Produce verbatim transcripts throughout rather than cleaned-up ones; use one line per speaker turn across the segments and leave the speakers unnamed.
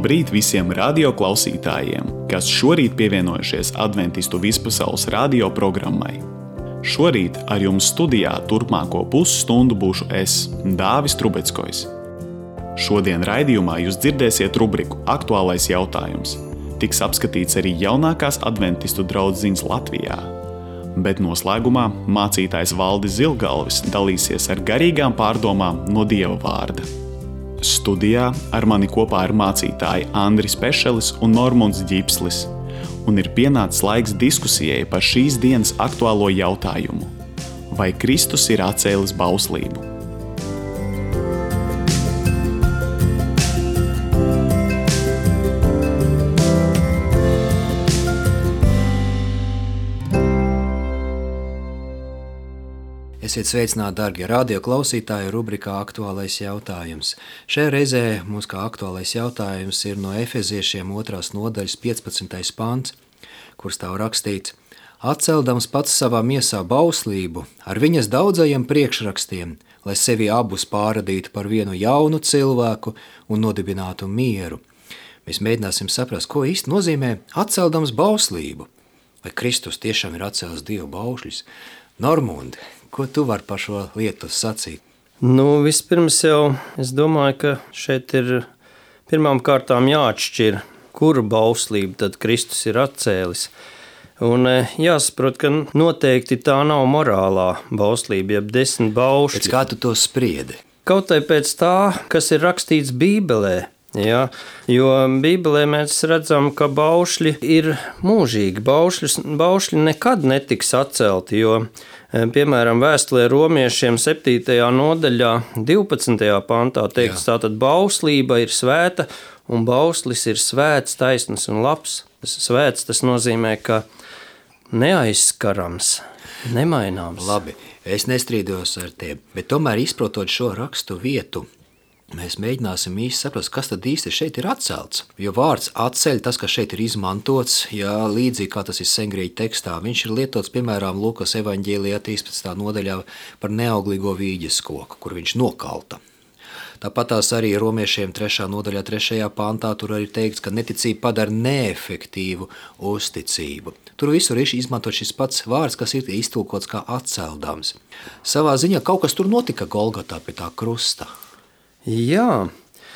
Labrīt visiem radio klausītājiem, kas šorīt pievienojušies Adventistu vispasaules radio programmai. Šorīt ar jums studijā turpmāko pusstundu būšu es, Dāvis Trubeckojs. Šodien raidījumā jūs dzirdēsiet rubriku Aktuālais jautājums. Tiks apskatīts arī jaunākās Adventistu draudzes Latvijā. Bet noslēgumā mācītājs Valdis Zilgalvis dalīsies ar garīgām pārdomām no Dieva vārda. Studijā ar mani kopā ir mācītāji Andris Pešelis un Normunds Ģipslis, un ir pienācis laiks diskusijai par šīs dienas aktuālo jautājumu. Vai Kristus ir atcēlis bauslību?
Esiet sveicināti, darbie radio klausītāji, rubrikā Aktuālais jautājums. Šajā reizē mums kā aktuālais jautājums ir no Efeziešiem otrās nodaļas piecpadsmitais pants, kur stāv rakstīts: Atceldams pats savā miesā bauslību ar viņas daudzajiem priekšrakstiem, lai sevi abus pārradītu par vienu jaunu cilvēku un nodibinātu mieru. Mēs mēģināsim saprast, ko īsti nozīmē atceldams bauslību. Vai Kristus tiešām ir atcēlis Dievu baušļus? Normundi, ko tu vari par šo lietu sacīt?
Nu, vispirms jau es domāju, ka šeit ir pirmām kārtām jāatšķir, kuru bauslību tad Kristus ir atcēlis. Un jāsaprot, ka noteikti tā nav morālā bauslība, jeb desmit baušļi.
Pēc kā tu to spriedi?
Kaut vai pēc tā, kas ir rakstīts Bībelē. Ja, jo Bībelē mēs redzam, ka baušļi ir mūžīgi. Baušļus, baušļi nekad netiks atcelti, jo, piemēram, vēstulē romiešiem septītajā nodaļā, divpadsmitajā pantā teikts, tātad bauslība ir svēta un bauslis ir svēts, taisns un labs. Svēts tas nozīmē, ka neaizskarams, nemaināms.
Labi, es nestrīdos ar tiem, bet tomēr izprotot šo rakstu vietu, mēs mēģināsim īsti saprast, kas tad īsti šeit ir atcelts. Jo vārds atceļ, tas, kas šeit ir izmantots, ja līdzīgi kā tas ir sengrieķu tekstā, viņš ir lietots, piemēram, Lukas evaņģēlijā trīspadsmitajā nodaļā par neauglīgo vīģes koku, kur viņš nokalta. Tāpat tās arī romiešiem trešā nodaļā, trešajā pantā, tur arī teikts, ka neticība padara neefektīvu uzticību. Tur visur ir izmantot šis pats vārds, kas ir iztulkots kā atceldams. Savā ziņā kaut kas tur notika Golgotā pie tā krusta.
Jā,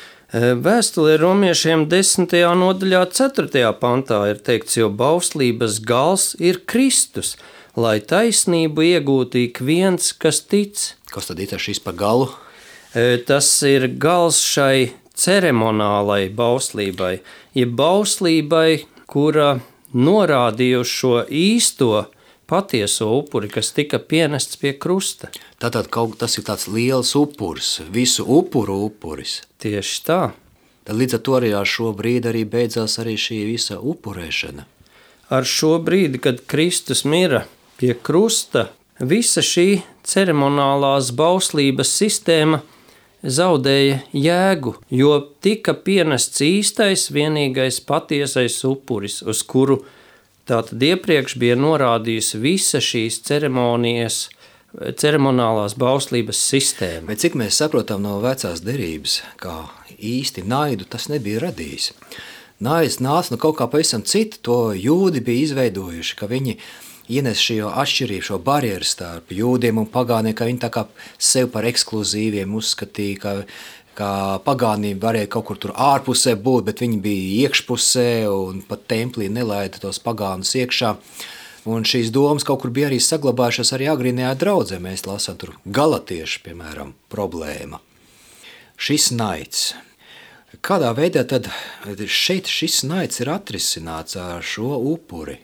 vēstulē romiešiem desmitajā nodaļā, ceturtajā pantā ir teikts, jo bauslības gals ir Kristus, lai taisnību iegūtu ik viens, kas tic.
Kas tad ir šis pa galu?
Tas ir gals šai ceremonālai bauslībai, ja bauslībai, kura norādīja uz šo īsto patieso upuri, kas tika pienests pie krusta.
Tātad kaut tas ir tāds liels upuris, visu upuru upuris.
Tieši tā.
Tad līdz ar to arī ar šo brīdi arī beidzās arī šī visa upurēšana.
Ar šo brīdi, kad Kristus mira pie krusta, visa šī ceremonālās bauslības sistēma zaudēja jēgu, jo tika pienests īstais, vienīgais patiesais upuris, uz kuru tātad iepriekš bija norādījusi visa šīs ceremonijas, ceremonālās bauslības sistēma.
Bet cik mēs saprotam no vecās derības, kā īsti naidu tas nebija radījis. Naids nāca no kaut kā pavisam citu, to jūdi bija izveidojuši, ka viņi ienes šo atšķirību, šo barjeru starp jūdiem un pagāniem, ka viņi tā kā sev par ekskluzīviem uzskatīja, ka ka pagānība varēja kaut kur tur ārpusē būt, bet viņi bija iekšpusē un pat templī nelaida tos pagānus iekšā. Un šīs domas kaut kur bija arī saglabājušās arī agrīnajā draudzē. Mēs lasām tur galatiešu, piemēram, problēma. Šis naids. Kādā veidā tad šeit šis naids ir atrisināts ar šo upuri?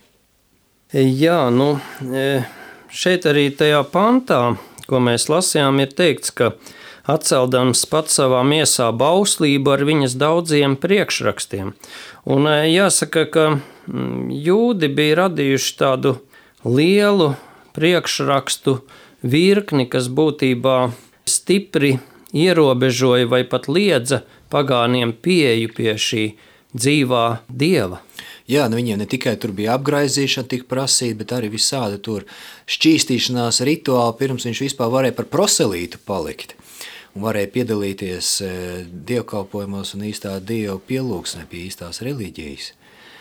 Jā, nu, šeit arī tajā pantā, ko mēs lasījām, ir teikts, ka atceldams pats savā miesā bauslību ar viņas daudziem priekšrakstiem. Un jāsaka, ka jūdi bija radījuši tādu lielu priekšrakstu virkni, kas būtībā stipri ierobežoja vai pat liedza pagāniem pieeju pie šī dzīvā Dieva.
Jā, nu viņiem ne tikai tur bija apgraizīšana tik prasīta, bet arī visādi tur šķīstīšanās rituāli, pirms viņš vispār varēja par proselītu palikt. un varēja piedalīties dievkalpojumos un īstā dieva pielūgsmē pie īstās reliģijas.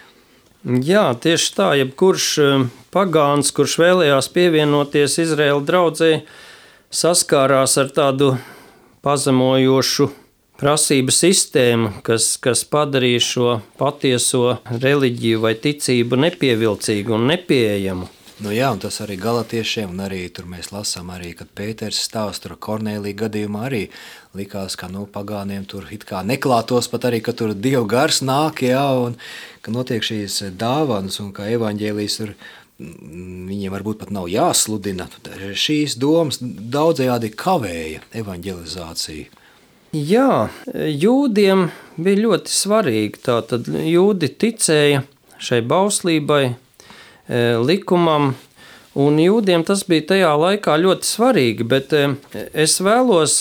Jā, tieši tā, jebkurš pagāns, kurš vēlējās pievienoties Izraēla draudzē, saskārās ar tādu pazemojošu prasību sistēmu, kas, kas padarīja šo patieso reliģiju vai ticību nepievilcīgu un nepieejamu.
Nu jā, un tas arī galatiešiem, un arī tur mēs lasām arī, kad Pēters stāsta tur Kornēlija gadījumā arī likās, ka nu, pagāniem tur it kā neklātos pat arī, ka tur Dieva gars nāk, jā, un ka notiek šīs dāvanas, un ka evaņģēlijs tur viņiem varbūt pat nav jāsludina. Šīs domas daudzējādi kavēja evaņģelizāciju.
Jā, jūdiem bija ļoti svarīgi. Tātad jūdi ticēja šai bauslībai, likumam, un jūdiem tas bija tajā laikā ļoti svarīgi, bet es vēlos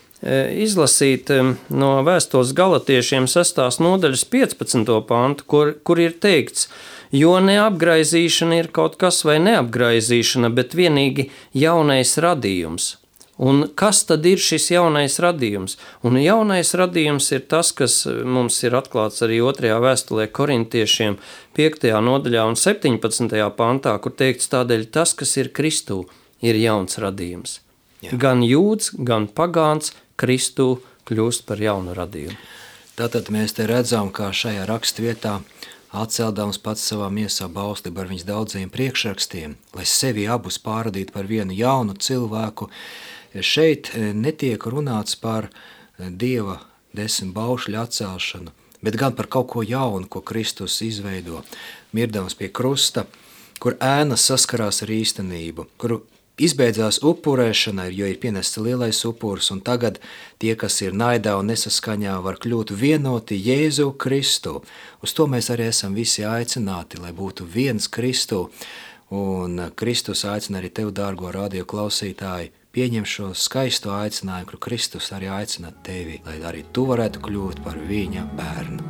izlasīt no vēstules Galatiešiem sestās nodaļas piecpadsmito pantu, kur, kur ir teikts, jo neapgraizīšana ir kaut kas vai neapgraizīšana, bet vienīgi jaunais radījums. Un kas tad ir šis jaunais radījums? Un jaunais radījums ir tas, kas mums ir atklāts arī otrajā vēstulē korintiešiem piektajā nodaļā un septiņpadsmitajā pantā, kur teikts tādēļ tas, kas ir Kristū, ir jauns radījums. Jā. Gan jūds, gan pagāns Kristū kļūst par jaunu radījumu.
Tātad mēs te redzam, kā šajā rakstvietā atceldams pats savā miesā bauslību ar viņas daudziem priekšrakstiem, lai sevi abus pārradītu par vienu jaunu cilvēku. Šeit netiek runāts par Dieva desmit baušļu atcelšanu, bet gan par kaut ko jaunu, ko Kristus izveido, mirdams pie krusta, kur ēnas saskarās ar īstenību, kur izbeidzās upurēšana, jo ir pienests lielais upurs, un tagad tie, kas ir naidā un nesaskaņā, var kļūt vienoti Jēzu Kristu. Uz to mēs arī esam visi aicināti, lai būtu viens Kristu, un Kristus aicina arī tev, dārgo radio klausītāji, pieņem šo skaisto aicinājumu, kur Kristus arī aicina tevi, lai arī tu varētu kļūt par viņa bērnu.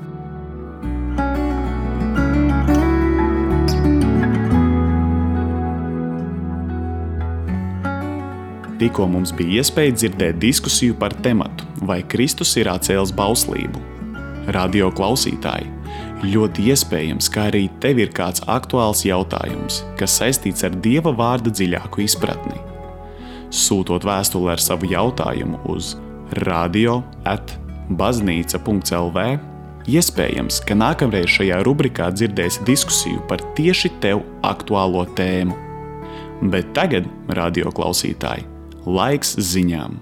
Tikko mums bija iespēja dzirdēt diskusiju par tematu, vai Kristus ir atcēlis bauslību. Radio klausītāji, ļoti iespējams, ka arī tev ir kāds aktuāls jautājums, kas saistīts ar Dieva vārda dziļāku izpratni. Sūtot vēstuli ar savu jautājumu uz radio at baznīca punkts el vē, iespējams, ka nākamreiz šajā rubrikā dzirdēsi diskusiju par tieši tev aktuālo tēmu. Bet tagad, radio klausītāji, laiks ziņām.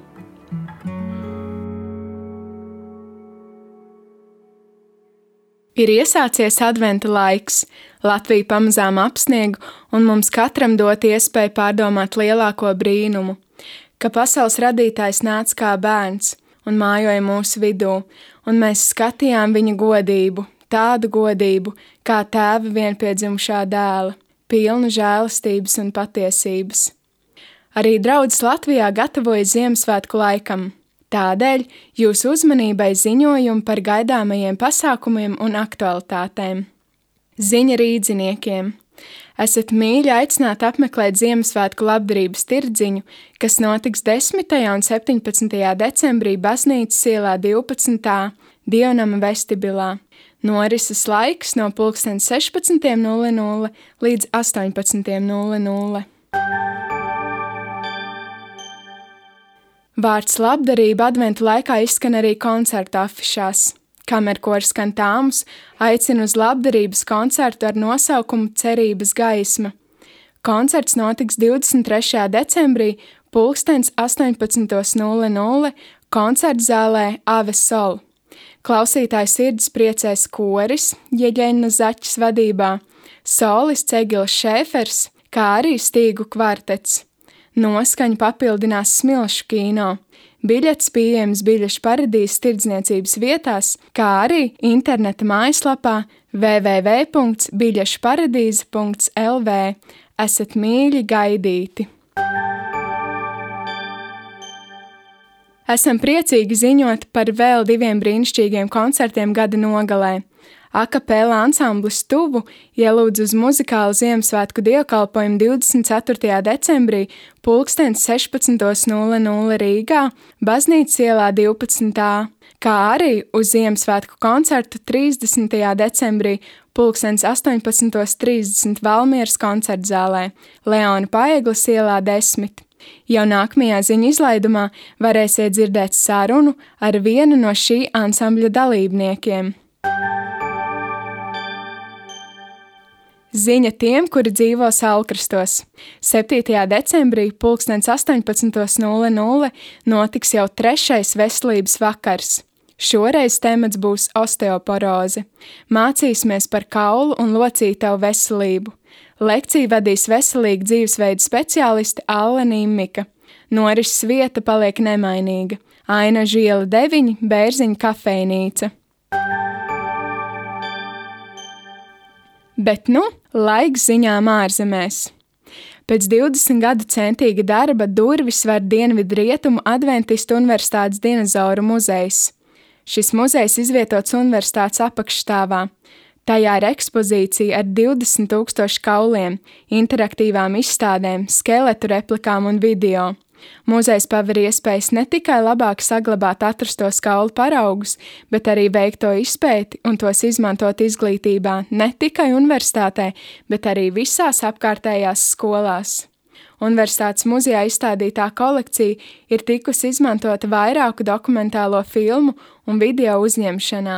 Ir iesācies adventa laiks, Latvija pamazām apsnieg un mums katram dot iespēju pārdomāt lielāko brīnumu, ka pasaules radītājs nāca kā bērns un mājoja mūsu vidū, un mēs skatījām viņa godību, tādu godību, kā tēva vienpiedzimušā dēla, pilnu žēlastības un patiesības. Arī draudzes Latvijā gatavoja Ziemassvētku laikam. Tādēļ jūsu uzmanībai ziņojumi par gaidāmajiem pasākumiem un aktualitātēm. Ziņa rīdziniekiem. Esat mīļi aicināti apmeklēt Ziemassvētku labdarības tirdziņu, kas notiks desmitajā un septiņpadsmitajā decembrī Baznīcas ielā divpadsmitā Dievnama vestibilā. Norises laiks no pulksten sešpadsmit nulle nulle līdz astoņpadsmit nulle nulle. Vārds labdarība adventu laikā izskan arī koncertu afišās. Kamerkors Kantāmus aicina uz labdarības koncertu ar nosaukumu Cerības gaisma. Koncerts notiks divdesmit trešajā decembrī pulkstens astoņpadsmit nulle nulle koncertzālē Ave Sol. Klausītāju sirds priecēs koris Jeļena Zaķis vadībā, solists Egils Šēfers, kā arī stīgu kvartets. Noskaņu papildinās Smilšu kino. Biļetes pieejams Biļešu paradīzes tirdzniecības vietās, kā arī interneta mājaslapā w w w punkts biļešu paradīze punkts el vē. Esat mīļi gaidīti! Esam priecīgi ziņot par vēl diviem brīnišķīgiem koncertiem gada nogalē. Akapela ansamblis Tuvu ielūdz uz muzikālu Ziemassvētku dievkalpojumu divdesmit ceturtajā decembrī pulkstens sešpadsmit nulle nulle Rīgā, Baznīcas ielā divpadsmit A, kā arī uz Ziemassvētku koncertu trīsdesmitajā decembrī pulkstens astoņpadsmit trīsdesmit Valmieras koncertzālē, Leona Paegles ielā desmit. Jau nākamajā ziņu izlaidumā varēsiet dzirdēt sarunu ar vienu no šī ansambļa dalībniekiem. Ziņa tiem, kuri dzīvo Saulkrastos. septītajā decembrī pulkstens astoņpadsmit nulle nulle notiks jau trešais veselības vakars. Šoreiz temats būs osteoporoze. Mācīsimies par kaulu un locītavu veselību. Lekciju vadīs veselīga dzīvesveida speciāliste Alle Nimmika. Norises vieta paliek nemainīga. Ainažu iela deviņi, Bērziņu kafejnīca. Bet nu, laiks ziņām ārzemēs. Pēc divdesmit gadu centīga darba durvis var Dienvidu Rietumu Adventistu universitātes dinozauru muzejs. Šis muzejs izvietots universitātes apakšstāvā. Tajā ir ekspozīcija ar divdesmit tūkstošu kauliem, interaktīvām izstādēm, skeletu replikām un video. Muzejs paver iespējas ne tikai labāk saglabāt atrastos kaulu paraugus, bet arī veikt to izpēti un tos izmantot izglītībā ne tikai universitātē, bet arī visās apkārtējās skolās. Universitātes muzejā izstādītā kolekcija ir tikusi izmantota vairāku dokumentālo filmu un video uzņemšanā.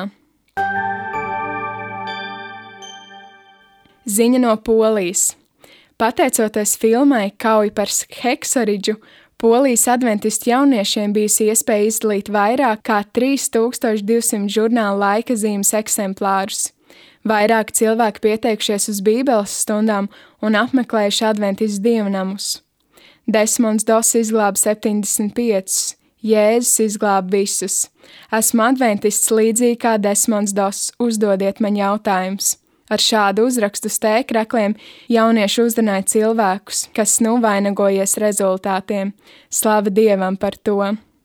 Ziņa no Polijas. Pateicoties filmai Kauja par Heksoridžu, Polijas adventistu jauniešiem bijusi iespēja izdalīt vairāk kā trīs tūkstoši divsimt žurnāla laika zīmes eksemplārus. Vairāk cilvēki pieteikušies uz bībeles stundām un apmeklējuši adventistu dievnamus. Desmonds Doss izglāba septiņdesmit piecus, Jēzus izglāba visus. Esmu adventists līdzīgi kā Desmonds Doss, uzdodiet man jautājums. Ar šādu uzrakstu uz tēkrakliem jaunieši uzrunāja cilvēkus, kas nu vainagojies rezultātiem. Slava Dievam par to!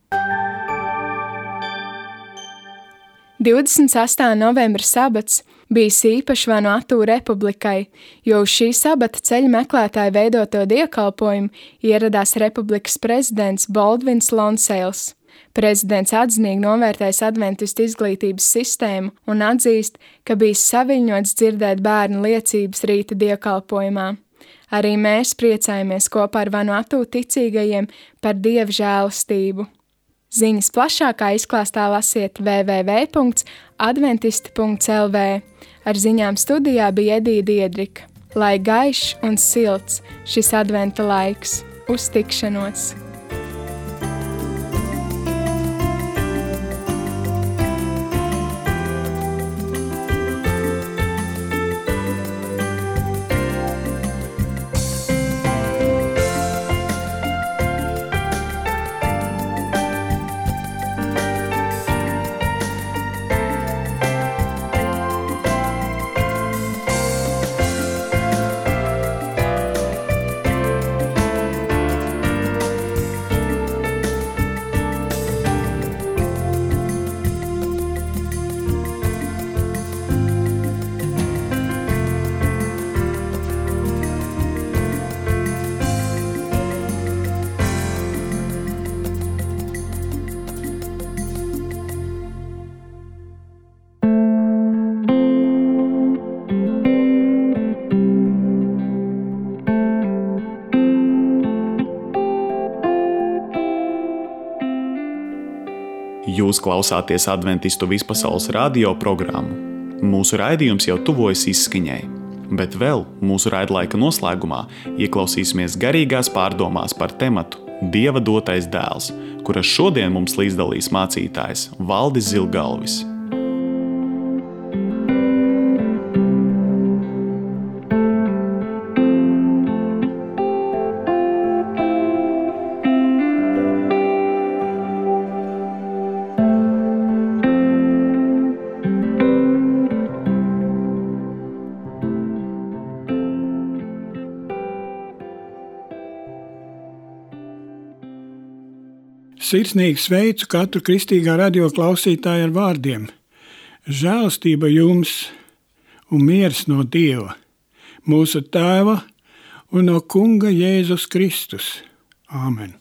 divdesmit sestā novembra sabats bijis īpašs Vanuatu republikai, jo uz šī sabata ceļa meklētāju veidoto dievkalpojumu ieradās republikas prezidents Baldvins Lonsēls. Prezidents atzinīgi novērtējis adventistu izglītības sistēmu un atzīst, ka bijis saviļņots dzirdēt bērnu liecības rīta dievkalpojumā. Arī mēs priecājamies kopā ar Vanuatu ticīgajiem par Dieva žēlastību. Ziņas plašākā izklāstā lasiet w w w punkts adventisti punkts l v. Ar ziņām studijā bija Edija Diedrika. Lai gaišs un silts šis adventa laiks. Uz tikšanos!
Jūs klausāties Adventistu vispasaules radio programmu. Mūsu raidījums jau tuvojas izskaņai, bet vēl mūsu raidlaika noslēgumā ieklausīsimies garīgās pārdomās par tematu Dieva dotais dēls, kuras šodien mums līdzdalīs mācītājs Valdis Zilgalvis.
Sirsnīgi sveicu katru kristīgā radio klausītāju ar vārdiem. Žēlastība jums un miers no Dieva, mūsu Tēva un no Kunga Jēzus Kristus. Āmen.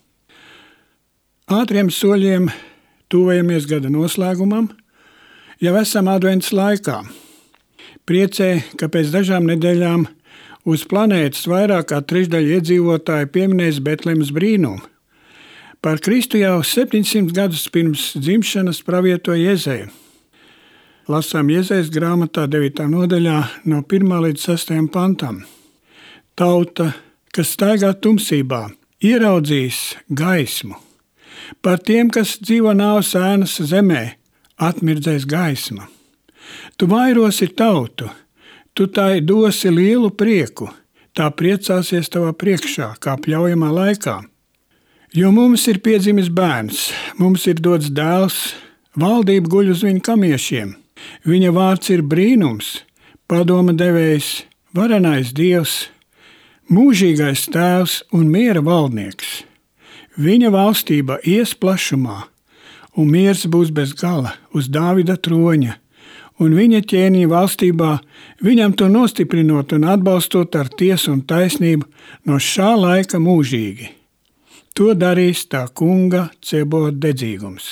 Ātriem soļiem tuvojamies gada noslēgumam, jau esam advents laikā. Priecē, ka pēc dažām nedēļām uz planētas vairāk kā trešdaļa iedzīvotāji pieminēs Betlemes brīnumu. Par Kristu jau septiņsimt gadus pirms dzimšanas pravietoja Jezeja. Lasām Jezejas grāmatā devītā nodaļā no pirmā līdz sastajam pantam. Tauta, kas staigā tumsībā, ieraudzīs gaismu. Par tiem, kas dzīvo nāves ēnas zemē, atmirdzēs gaisma. Tu vairosi tautu, tu tai dosi lielu prieku, tā priecāsies tavā priekšā, kā pļaujamā laikā. Jo mums ir piedzimis bērns, mums ir dots dēls, valdība guļ uz viņa kamiešiem. Viņa vārds ir brīnums, padoma devējs, varenais Dievs, mūžīgais tēvs un miera valdnieks. Viņa valstība ies plašumā, un miers būs bez gala uz Dāvida troņa, un viņa ķēniņa valstībā viņam to nostiprinot un atbalstot ar tiesu un taisnību no šā laika mūžīgi. To darīs tā kunga Cebot dedzīgums.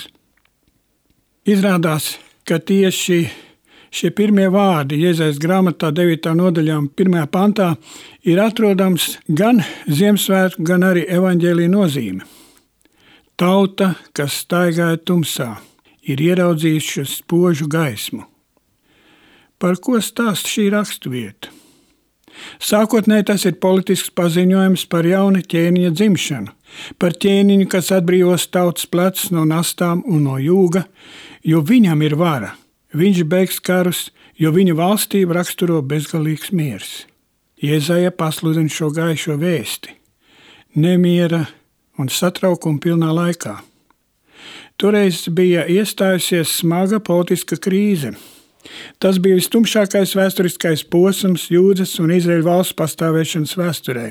Izrādās, ka tieši šie pirmie vārdi Jezejas grāmatā devītā nodaļā un pirmajā pantā ir atrodams gan Ziemassvētku, gan arī evaņģēlija nozīme. Tauta, kas staigāja tumsā, ir ieraudzījuši spožu gaismu. Par ko stāsta šī raksturvieta? Sākotnēji tas ir politisks paziņojums par jauna ķēniņa dzimšanu, par ķēniņu, kas atbrīvos tautas plecus no nastām un no jūga, jo viņam ir vara. Viņš beigs karus, jo viņa valstību raksturo bezgalīgs miers. Jezeja pasludina šo gaišo vēsti. Nemiera un satraukuma pilnā laikā. Toreiz bija iestājusies smaga politiska krīze. Tas bija vistumšākais vēsturiskais posms Jūdas un Izraēļa valsts pastāvēšanas vēsturē.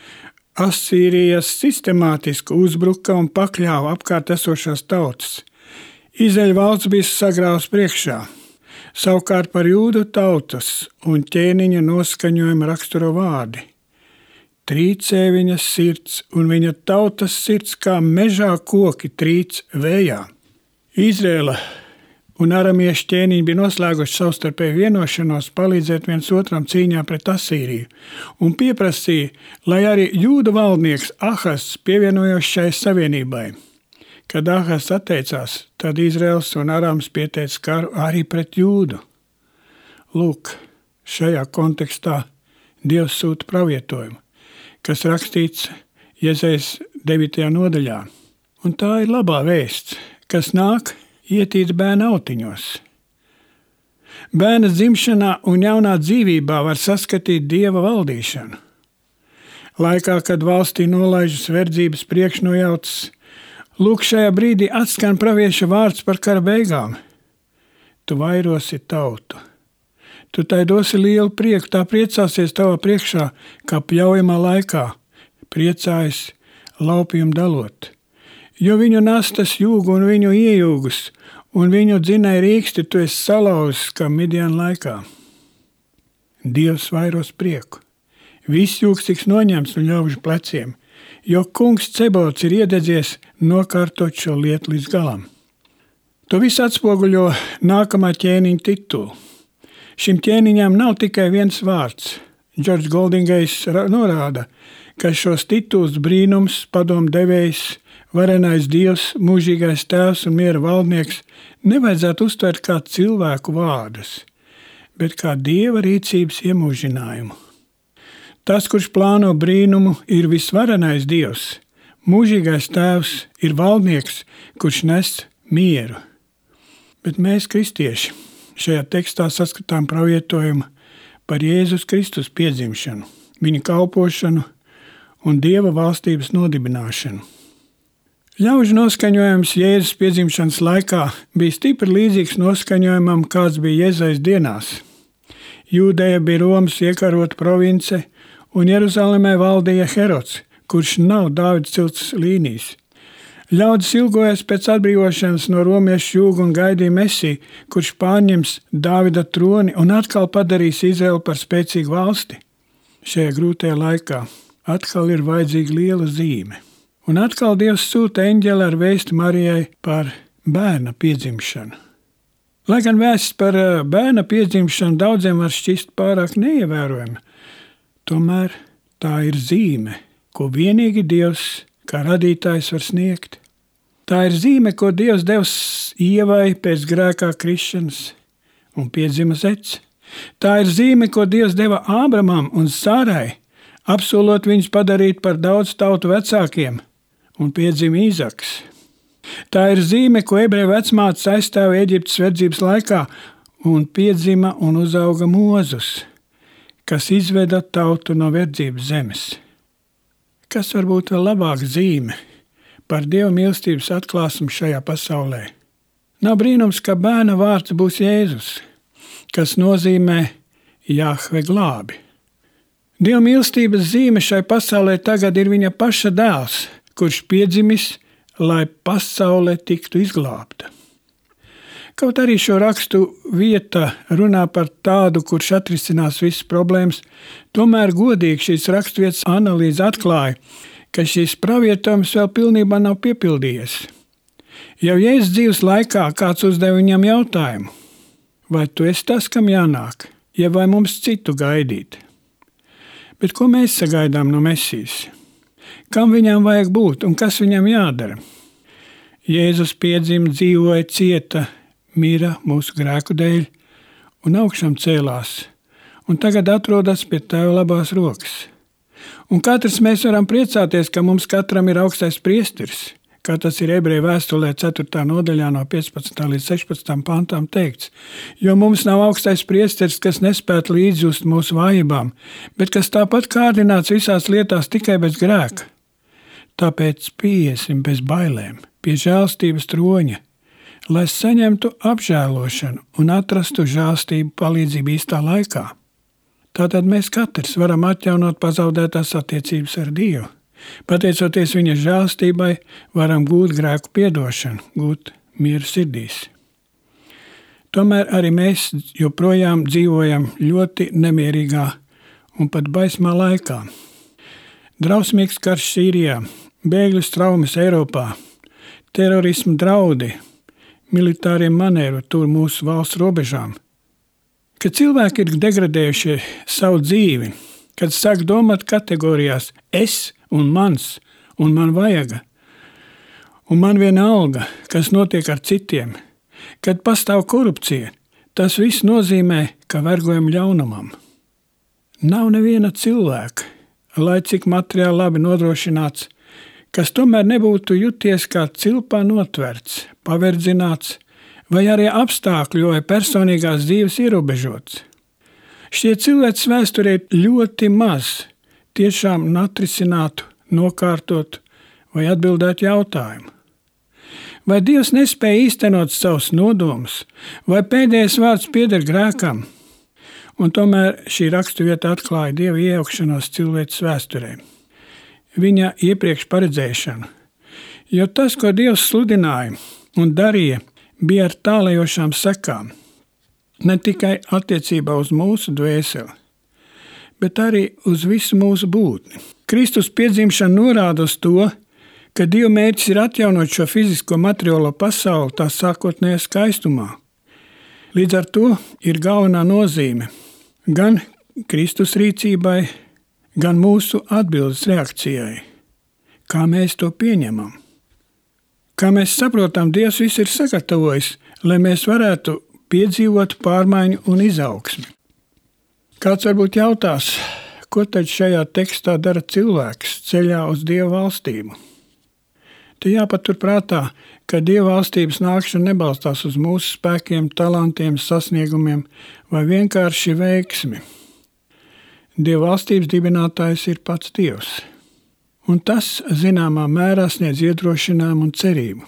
Asīrijas sistemātiski uzbruka un pakļāva apkārt esošās tautas. Izraēļa valsts bija sagrāvs priekšā. Savukārt par jūdu tautas un ķēniņa noskaņojuma raksturo vārdi. Trīcē viņas sirds un viņa tautas sirds kā mežā koki trīc vējā. Izraēla un aramiešu ķēniņi bija noslēguši savstarpēju vienošanos palīdzēt viens otram cīņā pret Asīriju un pieprasīja, lai arī jūda valdnieks Ahas pievienojos šai savienībai. Kad Ahas atteicās, tad Izraels un Arams pieteica karu arī pret jūdu. Lūk, šajā kontekstā Dievs sūta pravietojumu, kas rakstīts Jezejas devītajā nodaļā. Un tā ir labā vēsts, kas nāk ietīt bērna autiņos. Bērna dzimšanā un jaunā dzīvībā var saskatīt Dieva valdīšanu. Laikā, kad valstī nolaižas verdzības priekšnojautas, lūk, šajā brīdī atskan pravieša vārds par kara beigām. Tu vairosi tautu. Tu tai dosi lielu prieku, tā priecāsies tavā priekšā, kā pļaujamā laikā, priecājas laupījumu dalot. Jo viņu nastas jūgu un viņu iejūgus, un viņu dzinēja rīksti tu esi salauzis, kā Midian laikā. Dievs vairos prieku. Viss jūgs tiks noņemts no ļaužu pleciem, jo kungs Cebots ir iededzies nokārtot šo lietu līdz galam. To visu atspoguļo nākamā ķēniņa titulu. Šim ķēniņam nav tikai viens vārds. Džordžs Goldingejs norāda, ka šos titulus brīnums, padom devējs, varenais Dievs, mūžīgais tēvs un miera valdnieks nevajadzētu uztvert kā cilvēku vārdus, bet kā Dieva rīcības iemūžinājumu. Tas, kurš plāno brīnumu, ir visvarenais Dievs. Mūžīgais tēvs ir valdnieks, kurš nes mieru. Bet mēs, kristieši, šajā tekstā saskatām pravietojumu par Jēzus Kristus piedzimšanu, viņa kalpošanu un Dieva valstības nodibināšanu. Ļaužu noskaņojums Jēzus piedzimšanas laikā bija stipri līdzīgs noskaņojumam, kāds bija Jezejas dienās. Jūdeja bija Romas iekarota province, un Jeruzalemē valdīja Herods, kurš nav Dāvida cilts līnijas. Ļaudis ilgojas pēc atbrīvošanas no romiešu jūga un gaidīja Mesiju, kurš pārņems Dāvida troni un atkal padarīs Izraelu par spēcīgu valsti. Šajā grūtajā laikā atkal ir vajadzīga liela zīme. Un atkal Dievs sūta eņģeli ar vēsti Marijai par bērna piedzimšanu. Lai gan vēsts par bērna piedzimšanu daudziem var šķist pārāk neievērojama, tomēr tā ir zīme, ko vienīgi Dievs kā radītājs var sniegt. Tā ir zīme, ko Dievs devs Ievai pēc grēkā krišanas un piedzima Zets. Tā ir zīme, ko Dievs deva Ābramam un Sārai, apsolot viņus padarīt par daudz tautu vecākiem, un piedzima Īzaks. Tā ir zīme, ko ebreju vecmātes aizstāva Eģiptes verdzības laikā, un piedzima un uzauga Mozus, kas izveda tautu no verdzības zemes. Kas var būt vēl labāka zīme par Dieva mīlestības atklāsmu šajā pasaulē? Nav brīnums, ka bērna vārds būs Jēzus, kas nozīmē Jahve glābi. Dieva mīlestības zīme šai pasaulē tagad ir viņa paša dēls, kurš piedzimis, lai pasaule tiktu izglābta. Kaut arī šo rakstu vieta runā par tādu, kurš atrisinās visas problēmas, tomēr godīgi šīs raksturvietas analīze atklāja, ka šīs pravietojums vēl pilnībā nav piepildījies. Jau Jēzus dzīves laikā kāds uzdeva viņam jautājumu: vai tu esi tas, kam jānāk, ja vai mums citu gaidīt? Bet ko mēs sagaidām no Mesijas? Kam viņam vajag būt un kas viņam jādara? Jēzus piedzima, dzīvoja, cieta, mira mūsu grēku dēļ un augšām cēlās, un tagad atrodas pie Tēva labās rokas. Un katrs mēs varam priecāties, ka mums katram ir augstais priesteris, kā tas ir Ebreju vēstulē ceturtā nodaļā no piecpadsmitā līdz sešpadsmitajam pantām teikts, jo mums nav augstais priesteris, kas nespētu līdzjust mūsu vājībām, bet kas tāpat kārdināts visās lietās tikai bez grēka. Tāpēc pieiesim bez bailēm pie žēlstības troņa, lai saņemtu apžēlošanu un atrastu žēlstību palīdzību īstā laikā. Tātad mēs katrs varam atjaunot pazaudētās attiecības ar Dievu. Pateicoties viņa žēlstībai, varam gūt grēku piedošanu, gūt mieru sirdīs. Tomēr arī mēs joprojām dzīvojam ļoti nemierīgā un pat baismā laikā. Drausmīgs karš Sīrijā, bēgļu traumas Eiropā, terorismu draudi, militāriem manēru tur mūsu valsts robežām. Kad cilvēki ir degradējuši savu dzīvi, kad sāk domāt kategorijās es un mans, un man vajaga, un man vienalga, kas notiek ar citiem, kad pastāv korupcija, tas viss nozīmē, ka vergojam ļaunumam. Nav neviena cilvēka, lai cik materiāli labi nodrošināts, kas tomēr nebūtu juties kā cilpā notverts, paverdzināts, vai arī apstākļu vai personīgās dzīves ierobežots. Šie cilvēks vēsturē ļoti maz tiešām atrisinātu, nokārtot vai atbildēt jautājumu. Vai Dievs nespēja īstenot savus nodomus, vai pēdējais vārds pieder grēkam? Un tomēr šī raksturvieta atklāja Dieva iejaukšanos cilvēces vēsturē, viņa iepriekš paredzēšanu, jo tas, ko Dievs sludināja un darīja, bija ar tālējošām sekām, ne tikai attiecībā uz mūsu dvēseli, bet arī uz visu mūsu būtni. Kristus piedzimšana norāda uz to, ka Dieva mērķis ir atjaunot šo fizisko materiālo pasauli tā sākotnējā skaistumā. Līdz ar to ir galvenā nozīme gan Kristus rīcībai, gan mūsu atbildes reakcijai, kā mēs to pieņemam. Kā mēs saprotam, Dievs viss ir sagatavojis, lai mēs varētu piedzīvot pārmaiņu un izaugsmi. Kāds varbūt jautās, ko tad šajā tekstā dara cilvēks ceļā uz Dieva valstību? Te jāpatur prātā, ka Dieva valstības nākšana nebalstās uz mūsu spēkiem, talantiem, sasniegumiem vai vienkārši veiksmi. Dieva valstības dibinātājs ir pats Dievs, un tas zināmā mērā sniedz iedrošinājumu un cerību.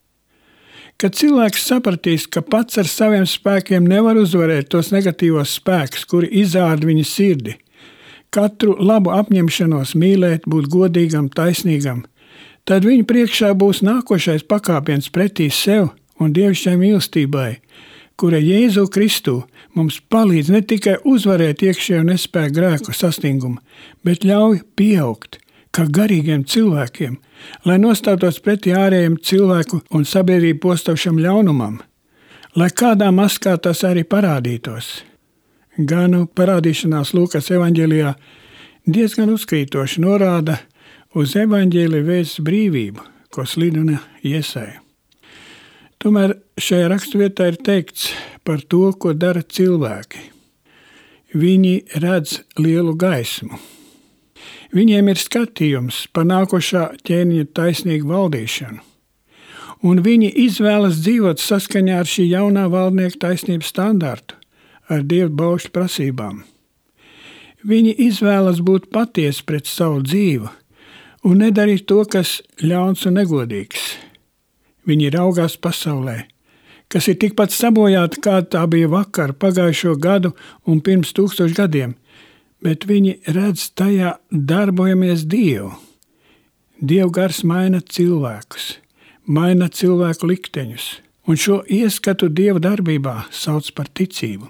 Kad cilvēks sapratīs, ka pats ar saviem spēkiem nevar uzvarēt tos negatīvos spēkus, kuri izārda viņa sirdi, katru labu apņemšanos mīlēt, būt godīgam, taisnīgam, tad viņu priekšā būs nākošais pakāpiens pretī sev un dievišķai mīlestībai, kura Jēzu Kristu mums palīdz ne tikai uzvarēt iekšējo nespēju grēku sastingumu, bet ļauj pieaugt kā garīgiem cilvēkiem, lai nostātos pretī ārējiem cilvēku un sabiedrību postošam ļaunumam, lai kādā maskā tas arī parādītos. Ganu parādīšanās Lūkas evaņģēlijā diezgan uzkrītoši norāda uz evaņģēlija vēsts brīvību, ko sludina Jesaja. Tomēr šajā raksturvietā ir teikts par to, ko dara cilvēki. Viņi redz lielu gaismu. Viņiem ir skatījums par nākošā ķēniņa taisnīgu valdīšanu, un viņi izvēlas dzīvot saskaņā ar šī jaunā valdnieka taisnības standartu, ar Dieva baušļu prasībām. Viņi izvēlas būt patiesi pret savu dzīvi un nedarīt to, kas ļauns un negodīgs. Viņi raugās pasaulē, kas ir tikpat sabojāta, kā tā bija vakar, pagājušo gadu un pirms tūkstošu gadiem, bet viņi redz tajā darbojamies Dievu. Dievu gars maina cilvēkus, maina cilvēku likteņus, un šo ieskatu Dieva darbībā sauc par ticību.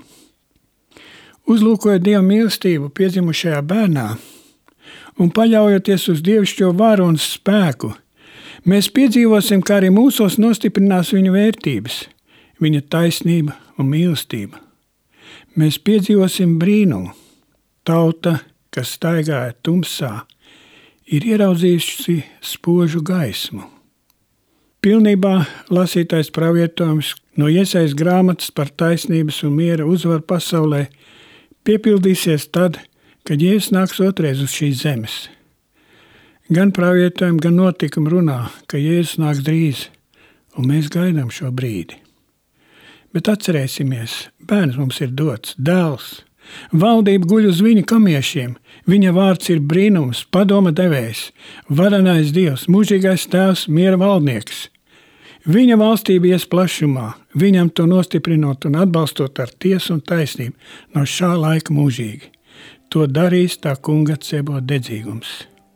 Uzlūkojot Dieva mīlestību piedzimušajā bērnā un paļaujoties uz dievišķo varu un spēku, mēs piedzīvosim, kā arī mūsos nostiprinās viņa vērtības, viņa taisnība un mīlestība. Mēs piedzīvosim brīnumu. Tauta, kas staigāja tumsā, ir ieraudzījusi spožu gaismu. Pilnībā lasītais pravietojums no Jesajas grāmatas par taisnības un miera uzvaru pasaulē piepildīsies tad, kad Jēzus nāks otrais uz šīs zemes. Gan pravietojumi, gan notikumi runā, ka Jēzus nāks drīz, un mēs gaidām šo brīdi. Bet atcerēsimies, bērns mums ir dots, dēls. Valdība guļ uz viņa kamiešiem, viņa vārds ir brīnums, padoma devējs, varenais Dievs, mūžīgais tēvs, miera valdnieks. Viņa valstība ies plašumā, viņam to nostiprinot un atbalstot ar tiesu un taisnību no šā laika mūžīgi. To darīs tā kunga Cebota dedzīgums.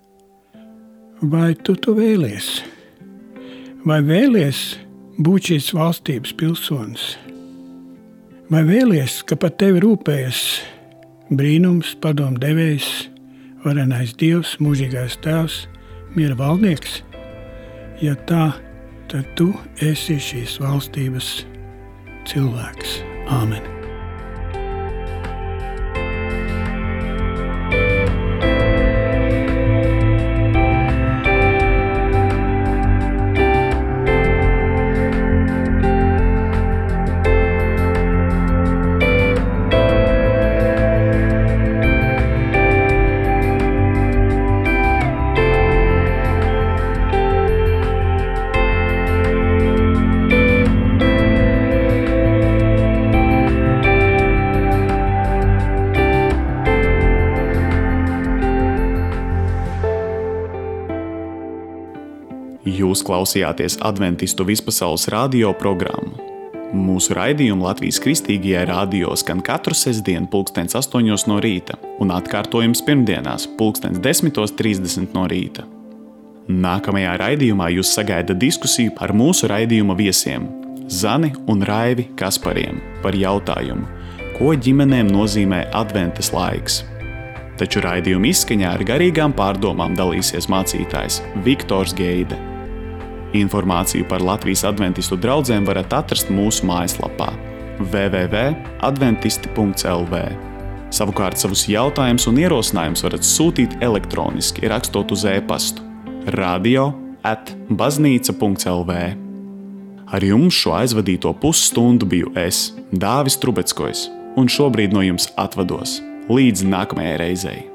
Vai tu to vēlies? Vai vēlies būt šīs valstības pilsonis? Vai vēlies, ka par tevi rūpējas brīnums, padomu devējs, varenais Dievs, mūžīgais tēvs, miera valdnieks? Ja tā, tad tu esi šīs valstības cilvēks. Āmen.
Jūs klausījāties Adventistu vispasaules radio programmu. Mūsu raidījumu Latvijas Kristīgajai radio skan katru sestdienu pulkstens astoņos no rīta un atkārtojums pirmdienās pulkstens desmitos trīsdesmit no rīta. Nākamajā raidījumā jūs sagaida diskusiju par mūsu raidījuma viesiem Zani un Raivi Kaspariem par jautājumu, ko ģimenēm nozīmē adventas laiks. Taču raidījuma izskaņā ar garīgām pārdomām dalīsies mācītājs Viktors Geide. Informāciju par Latvijas adventistu draudzēm varat atrast mūsu mājaslapā w w w punkt adventisti punkt l v. Savukārt savus jautājumus un ierosinājumus varat sūtīt elektroniski, rakstot uz e-pastu radio at baznīca punkt l v. Ar jums šo aizvadīto pusstundu biju es, Dāvis Trubeckojs, un šobrīd no jums atvados. Līdz nākamajai reizei!